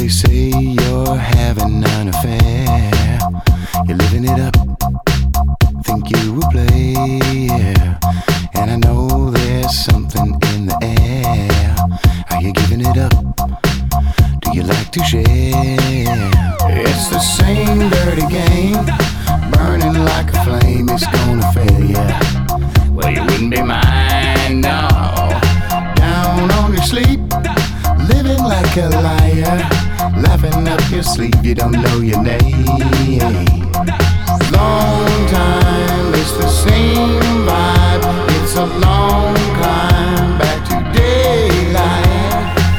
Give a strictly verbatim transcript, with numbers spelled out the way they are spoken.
they say you're having an affair. You're living it up, think you will play, yeah. And I know there's something in the air. Are you giving it up? Do you like to share? It's the same dirty game, burning like a flame. It's gonna fail, yeah. Well, you wouldn't be mine, no. Down on your sleep, living like a liar, laughing up your sleeve. You don't know your name. Long time, it's the same vibe. It's a long